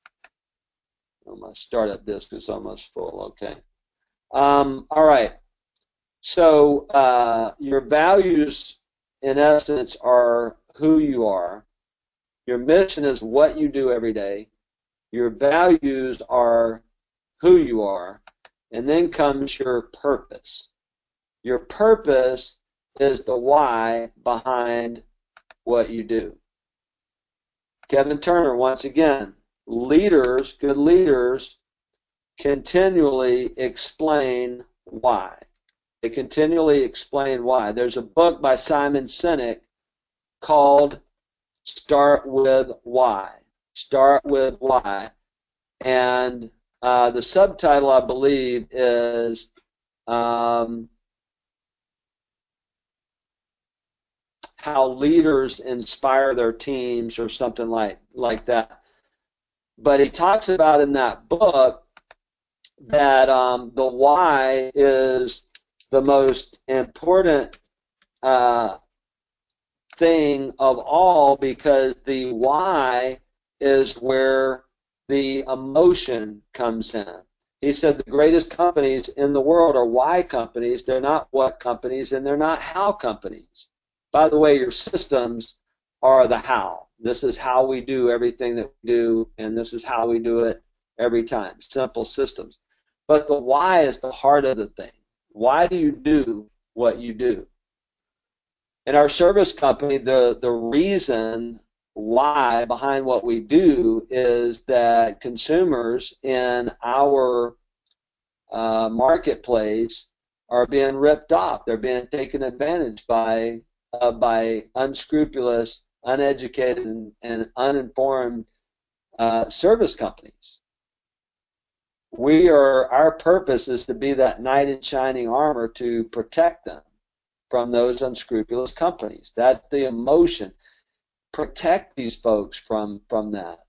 Oh, my startup disk is almost full. Okay. Um, all right. So uh, your values, in essence, are who you are. Your mission is what you do every day. Your values are who you are. And then comes your purpose. Your purpose is the why behind what you do. Kevin Turner, once again, leaders, good leaders, continually explain why. They continually explain why. There's a book by Simon Sinek called Start With Why. Start With Why. And uh, the subtitle, I believe, is um, How Leaders Inspire Their Teams or something like, like that. But he talks about in that book that um, the why is the most important uh, thing of all, because the why is where the emotion comes in. He said the greatest companies in the world are why companies. They're not what companies, and they're not how companies. By the way, your systems are the how. This is how we do everything that we do, and this is how we do it every time. Simple systems. But the why is the heart of the thing. Why do you do what you do? In our service company, the, the reason why behind what we do is that consumers in our uh, marketplace are being ripped off. They're being taken advantage by uh, by unscrupulous, uneducated, and, and uninformed uh, service companies. We are our purpose is to be that knight in shining armor to protect them from those unscrupulous companies. That's the emotion. Protect these folks from from that.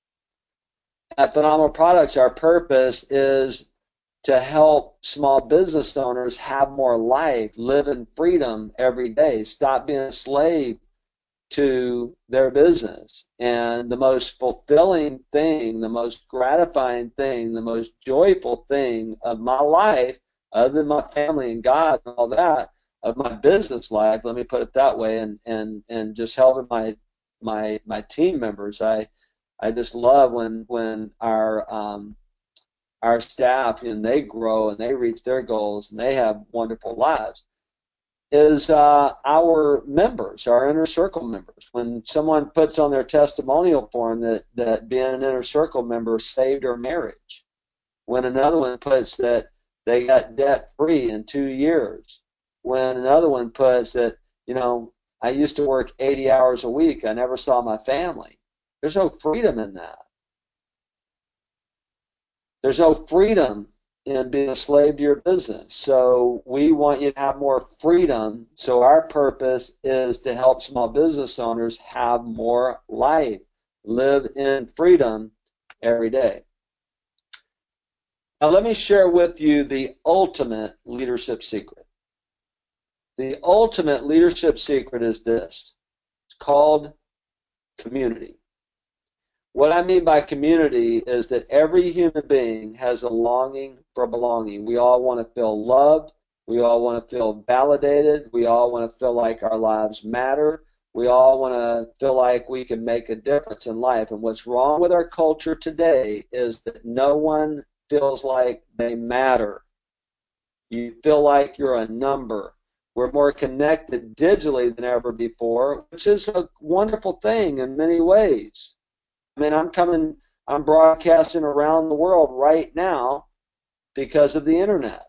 At Phenomenal Products, our purpose is to help small business owners have more life, live in freedom every day, stop being a slave to their business. And the most fulfilling thing, the most gratifying thing, the most joyful thing of my life, other than my family and God and all that, of my business life, let me put it that way, and and and just helping my my my team members. I I just love when when our um, our staff and they grow and they reach their goals and they have wonderful lives. Is uh, our members, our inner circle members. When someone puts on their testimonial form that that being an inner circle member saved their marriage, when another one puts that they got debt free in two years, when another one puts that, you know, I used to work eighty hours a week, I never saw my family. There's no freedom in that. There's no freedom in being a slave to your business. So we want you to have more freedom. So our purpose is to help small business owners have more life, live in freedom every day. Now, let me share with you the ultimate leadership secret. The ultimate leadership secret is this: it's called community. What I mean by community is that every human being has a longing for belonging. We all want to feel loved. We all want to feel validated. We all want to feel like our lives matter. We all want to feel like we can make a difference in life. And what's wrong with our culture today is that no one feels like they matter. You feel like you're a number. We're more connected digitally than ever before, which is a wonderful thing in many ways. I mean, I'm coming, I'm broadcasting around the world right now because of the internet.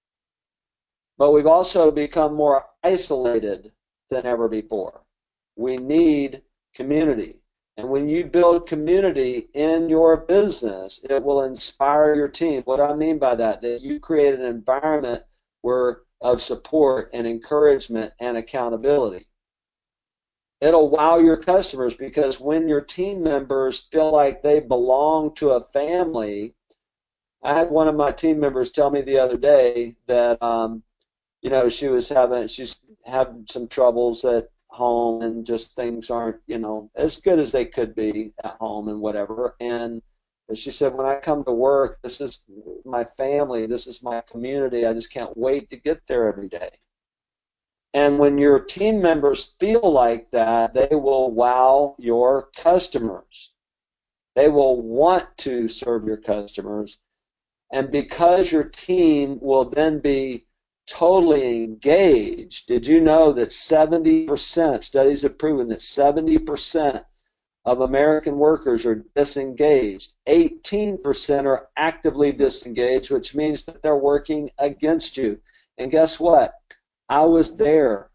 But we've also become more isolated than ever before. We need community. And when you build community in your business, it will inspire your team. What do I mean by that? That you create an environment where of support and encouragement and accountability. It'll wow your customers, because when your team members feel like they belong to a family. I had one of my team members tell me the other day that um, you know, she was having she's having some troubles at home, and just things aren't, you know, as good as they could be at home and whatever. And she said, when I come to work, this is my family, this is my community. I just can't wait to get there every day. And when your team members feel like that, they will wow your customers. They will want to serve your customers. And because your team will then be totally engaged, did you know that seventy percent, studies have proven that seventy percent of American workers are disengaged? eighteen percent are actively disengaged, which means that they're working against you. And guess what? I was there.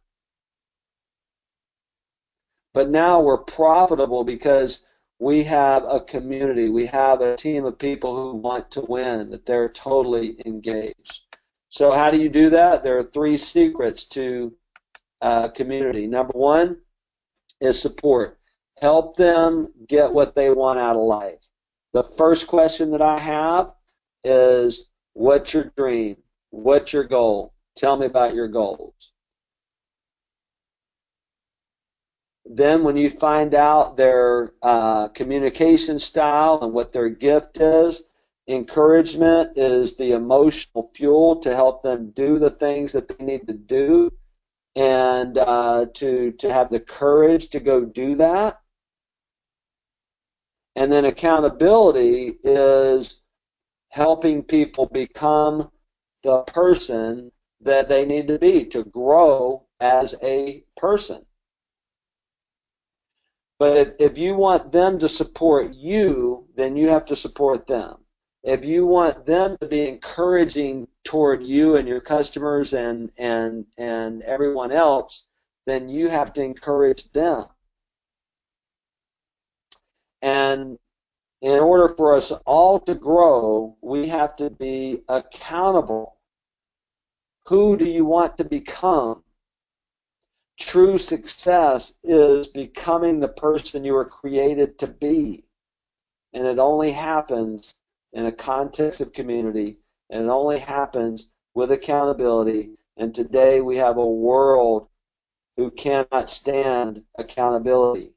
But now we're profitable because we have a community. We have a team of people who want to win, that they're totally engaged. So how do you do that? There are three secrets to uh, community. Number one is support. Help them get what they want out of life. The first question that I have is, what's your dream? What's your goal? Tell me about your goals. Then when you find out their uh, communication style and what their gift is, encouragement is the emotional fuel to help them do the things that they need to do, and uh, to, to have the courage to go do that. And then accountability is helping people become the person that they need to be to grow as a person. But if you want them to support you, then you have to support them. If you want them to be encouraging toward you and your customers and and and everyone else, then you have to encourage them. And in order for us all to grow, we have to be accountable. Who do you want to become? True success is becoming the person you were created to be. And it only happens in a context of community, and it only happens with accountability. And today we have a world who cannot stand accountability.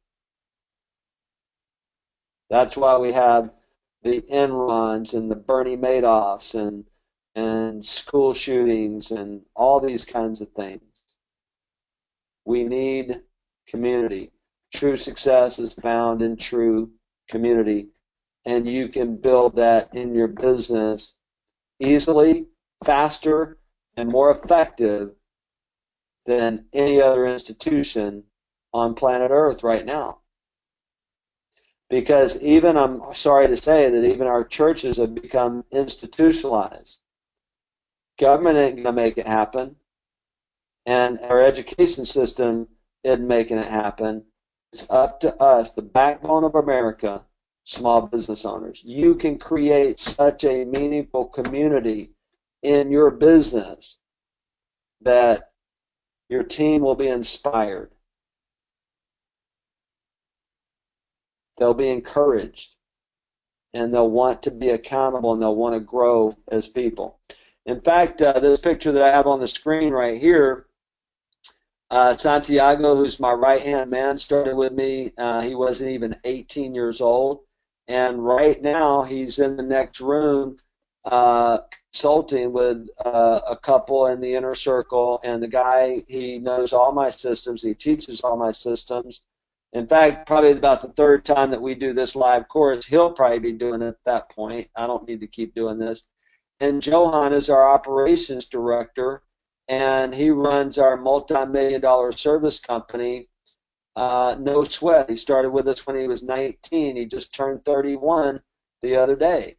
That's why we have the Enrons and the Bernie Madoffs and and school shootings and all these kinds of things. We need community. True success is found in true community. And you can build that in your business easily, faster, and more effective than any other institution on planet Earth right now. Because even, I'm sorry to say, that even our churches have become institutionalized. Government ain't going to make it happen, and our education system isn't making it happen. It's up to us, the backbone of America, small business owners. You can create such a meaningful community in your business that your team will be inspired. They'll be encouraged. and they'll want to be accountable, and they'll want to grow as people. In fact, uh, this picture that I have on the screen right here, uh, Santiago, who's my right-hand man, started with me. Uh, he wasn't even eighteen years old. And right now, he's in the next room uh, consulting with uh, a couple in the inner circle. And the guy, he knows all my systems. He teaches all my systems. In fact, probably about the third time that we do this live course, he'll probably be doing it at that point. I don't need to keep doing this. And Johan is our operations director, and he runs our multi-million dollar service company. Uh, no sweat. He started with us when he was nineteen. He just turned thirty-one the other day.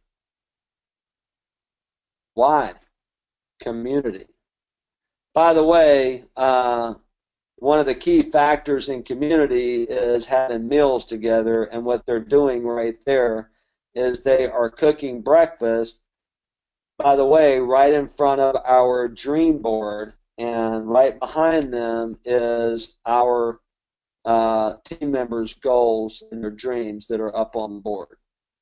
Why? Community. By the way, uh, one of the key factors in community is having meals together, and what they're doing right there is they are cooking breakfast, by the way, right in front of our dream board, and right behind them is our uh, team members' goals and their dreams that are up on the board.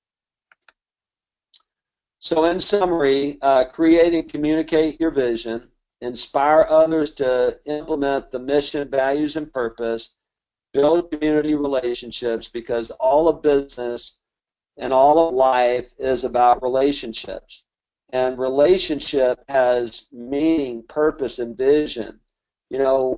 So in summary, uh, create and communicate your vision, inspire others to implement the mission, values, and purpose, build community relationships, because all of business and all of life is about relationships. And relationship has meaning, purpose, and vision. You know,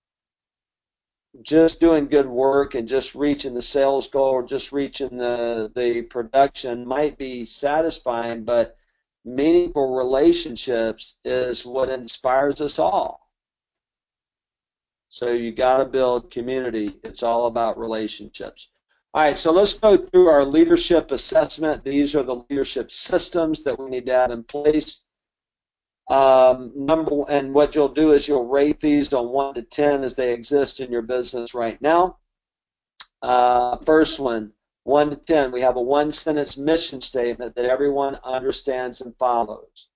just doing good work and just reaching the sales goal or just reaching the, the production might be satisfying, but meaningful relationships is what inspires us all. So you got to build community. It's all about relationships. All right, so let's go through our leadership assessment. These are the leadership systems that we need to have in place. Um, number and what you'll do is you'll rate these on one to ten as they exist in your business right now. Uh, first one, one to ten, we have a one-sentence mission statement that everyone understands and follows.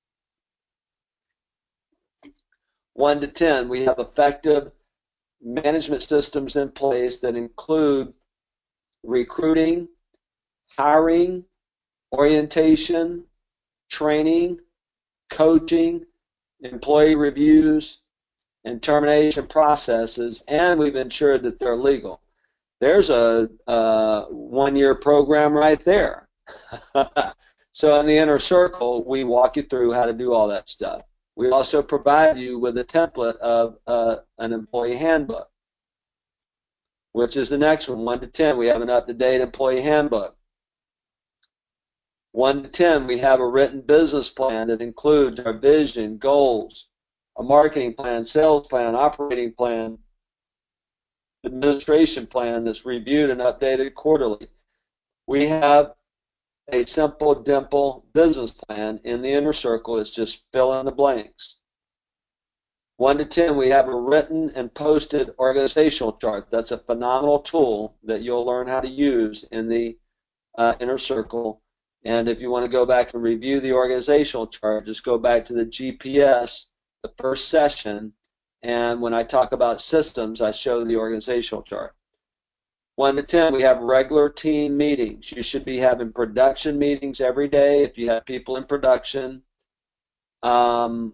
One to ten, we have effective management systems in place that include recruiting, hiring, orientation, training, coaching, employee reviews, and termination processes, and we've ensured that they're legal. There's a, a one-year program right there. So in the inner circle, we walk you through how to do all that stuff. We also provide you with a template of uh, an employee handbook, which is the next one. one to ten, we have an up-to-date employee handbook. one to ten, we have a written business plan that includes our vision, goals, a marketing plan, sales plan, operating plan, administration plan that's reviewed and updated quarterly. We have a simple, dimple business plan in the inner circle. It's just fill in the blanks. one to ten, we have a written and posted organizational chart. That's a phenomenal tool that you'll learn how to use in the uh, inner circle. And if you want to go back and review the organizational chart, just go back to the G P S, the first session, and when I talk about systems, I show the organizational chart. one to ten, we have regular team meetings. You should be having production meetings every day if you have people in production. Um,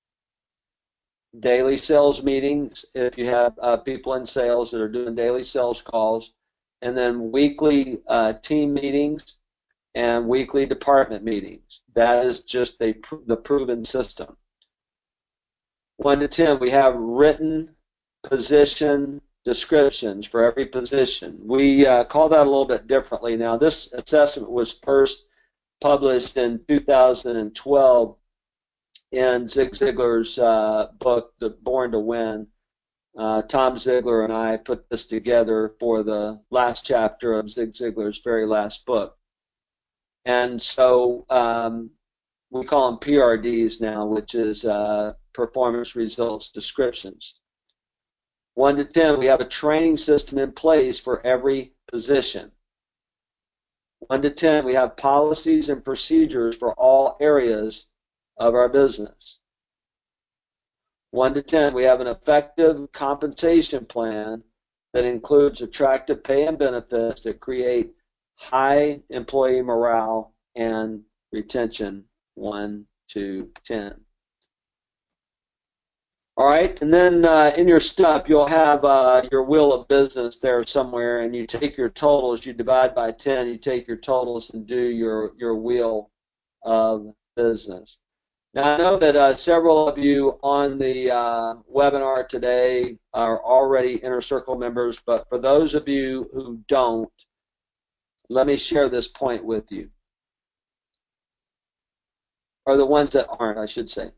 daily sales meetings if you have uh, people in sales that are doing daily sales calls. And then weekly uh, team meetings and weekly department meetings. That is just a, the proven system. one to ten, we have written position descriptions for every position. We uh, call that a little bit differently now. This assessment was first published in two thousand twelve in Zig Ziglar's uh, book, The Born to Win. Uh, Tom Ziglar and I put this together for the last chapter of Zig Ziglar's very last book. And so um, we call them P R Ds now, which is uh, Performance Results Descriptions. one to ten, we have a training system in place for every position. one to ten, we have policies and procedures for all areas of our business. one to ten, we have an effective compensation plan that includes attractive pay and benefits that create high employee morale and retention, one to ten. All right, and then uh, in your stuff, you'll have uh, your wheel of business there somewhere, and you take your totals, you divide by ten, you take your totals and do your, your wheel of business. Now, I know that uh, several of you on the uh, webinar today are already Inner Circle members, but for those of you who don't, let me share this point with you, or the ones that aren't, I should say.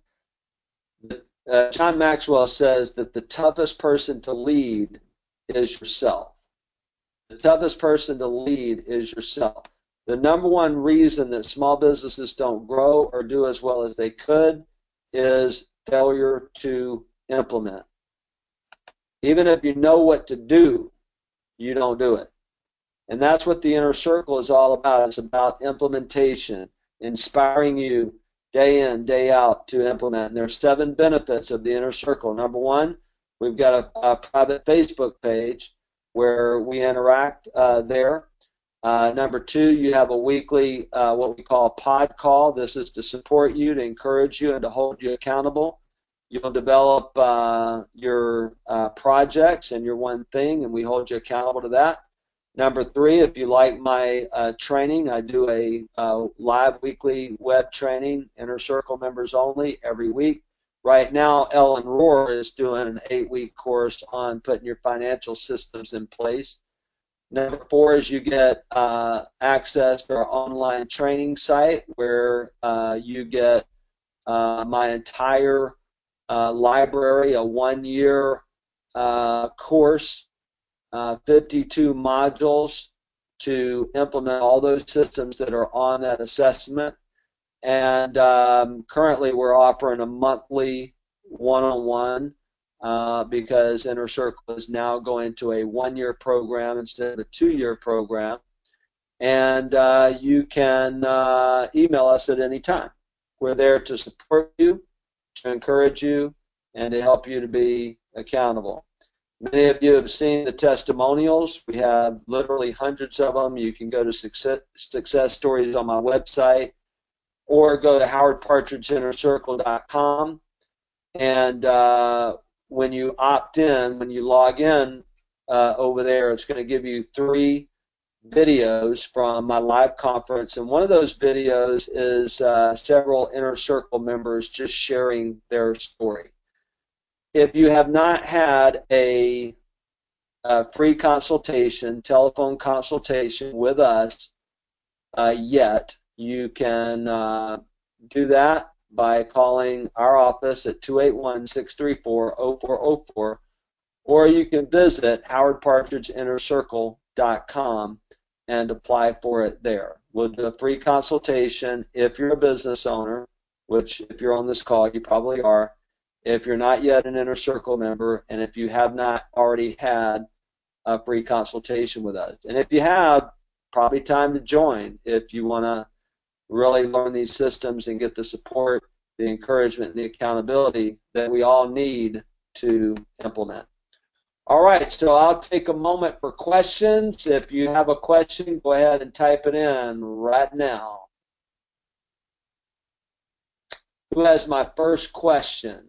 Uh, John Maxwell says that the toughest person to lead is yourself. The toughest person to lead is yourself. The number one reason that small businesses don't grow or do as well as they could is failure to implement. Even if you know what to do, you don't do it. And that's what the Inner Circle is all about. It's about implementation, inspiring you day in, day out to implement. And there's seven benefits of the Inner Circle. Number one, we've got a, a private Facebook page where we interact uh, there. Uh, number two, you have a weekly, uh, what we call pod call. This is to support you, to encourage you, and to hold you accountable. You'll develop uh, your uh, projects and your one thing, and we hold you accountable to that. Number three, if you like my uh, training, I do a uh, live weekly web training, Inner Circle members only, every week. Right now, Ellen Rohr is doing an eight-week course on putting your financial systems in place. Number four is you get uh, access to our online training site where uh, you get uh, my entire uh, library, a one-year uh, course, uh, fifty-two modules to implement all those systems that are on that assessment. And um, currently we're offering a monthly one-on-one uh, because Inner Circle is now going to a one-year program instead of a two-year program. And uh, you can uh, email us at any time. We're there to support you, to encourage you, and to help you to be accountable. Many of you have seen the testimonials. We have literally hundreds of them. You can go to success, success stories on my website or go to howard partridge inner circle dot com. And uh, when you opt in, when you log in uh, over there, it's going to give you three videos from my live conference. And one of those videos is uh, several Inner Circle members just sharing their story. If you have not had a, a free consultation, telephone consultation with us uh, yet, you can uh, do that by calling our office at two eight one, six three four, zero four zero four, or you can visit howard partridge inner circle dot com and apply for it there. We'll do a free consultation if you're a business owner, which if you're on this call, you probably are. If you're not yet an Inner Circle member, and if you have not already had a free consultation with us. And if you have, probably time to join if you want to really learn these systems and get the support, the encouragement, and the accountability that we all need to implement. All right, so I'll take a moment for questions. If you have a question, go ahead and type it in right now. Who has my first question?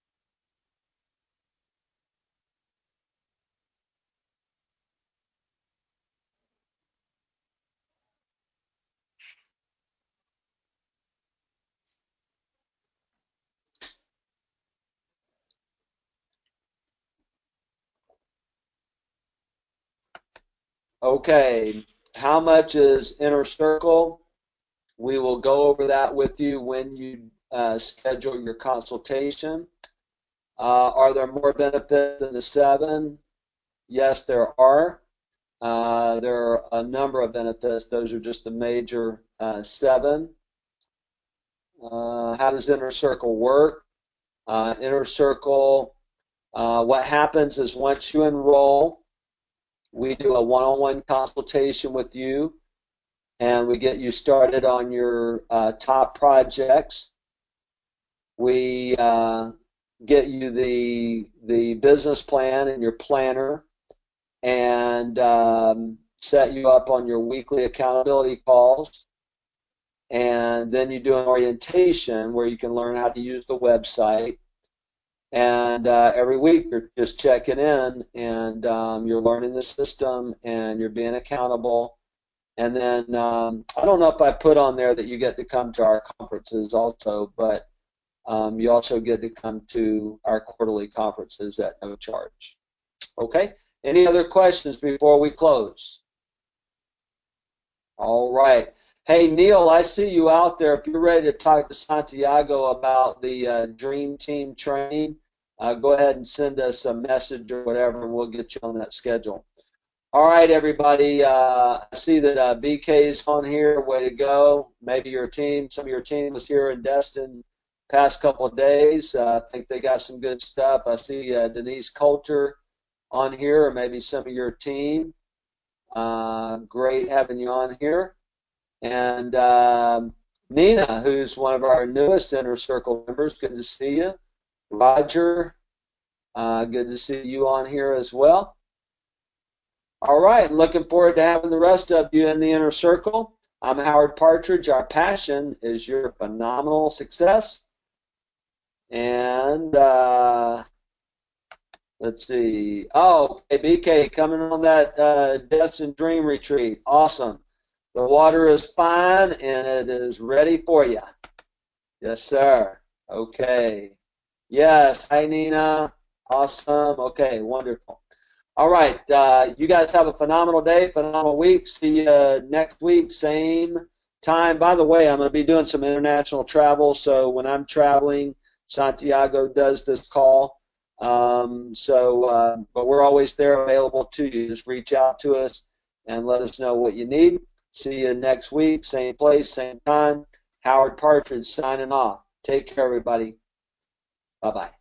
Okay, how much is Inner Circle? We will go over that with you when you uh, schedule your consultation. Uh, are there more benefits than the seven? Yes, there are. Uh, there are a number of benefits. Those are just the major uh, seven. Uh, how does Inner Circle work? Uh, Inner Circle, uh, what happens is once you enroll, we do a one-on-one consultation with you, and we get you started on your uh, top projects. We uh, get you the the business plan and your planner, and um, set you up on your weekly accountability calls. And then you do an orientation where you can learn how to use the website. And uh, every week you're just checking in, and um, you're learning the system, and you're being accountable. And then um, I don't know if I put on there that you get to come to our conferences also, but um, you also get to come to our quarterly conferences at no charge. Okay? Any other questions before we close? All right. Hey, Neil, I see you out there. If you're ready to talk to Santiago about the uh, Dream Team training, uh, go ahead and send us a message or whatever, and we'll get you on that schedule. All right, everybody. Uh, I see that uh, B K's on here. Way to go. Maybe your team, some of your team was here in Destin past couple of days. Uh, I think they got some good stuff. I see uh, Denise Coulter on here, or maybe some of your team. Uh, great having you on here. And um, Nina, who's one of our newest Inner Circle members, good to see you. Roger, uh, good to see you on here as well. All right, looking forward to having the rest of you in the Inner Circle. I'm Howard Partridge. Our passion is your phenomenal success. And uh, let's see. Oh, okay, B K, coming on that uh, Destin Dream Retreat. Awesome. The water is fine, and it is ready for you. Yes, sir. Okay. Yes. Hi, Nina. Awesome. Okay, wonderful. All right. Uh, you guys have a phenomenal day, phenomenal week. See you next week, same time. By the way, I'm going to be doing some international travel, so when I'm traveling, Santiago does this call. Um, so, uh, but we're always there available to you. Just reach out to us and let us know what you need. See you next week, same place, same time. Howard Partridge signing off. Take care, everybody. Bye-bye.